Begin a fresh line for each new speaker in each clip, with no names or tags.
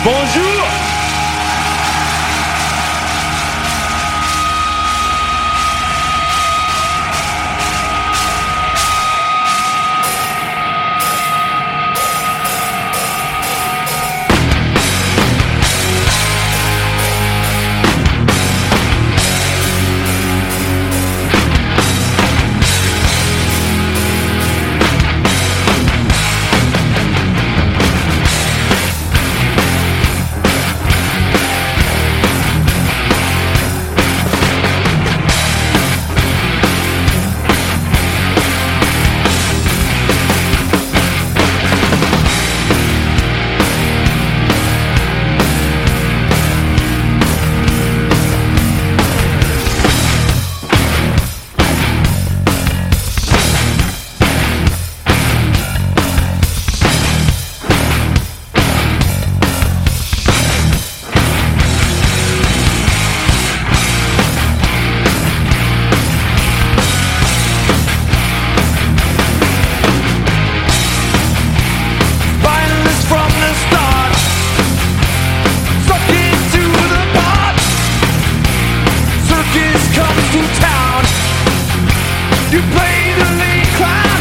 Bonjour. You play the lead clown,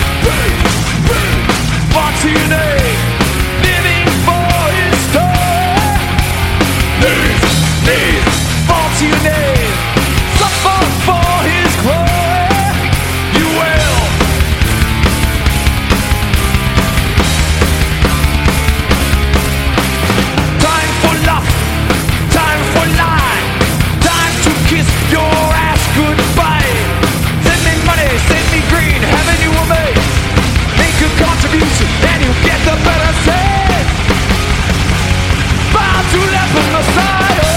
Martinez, living for his story. Martinez, suffer for his glory. You will. Time for love, time for lie, time to kiss your ass goodbye. Send me green, heaven you will make. Make a contribution and you get the better say. Bow to leopard Messiah.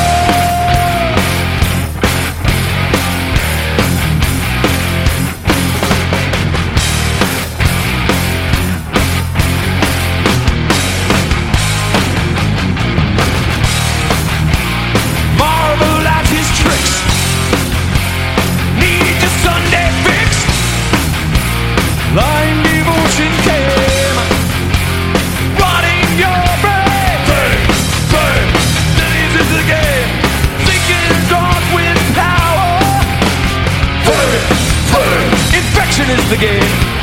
Marvel at his tricks. Need the Sunday fix. Blind devotion came, rotting your brain. This is the game, thinking dark with power. Infection is the game.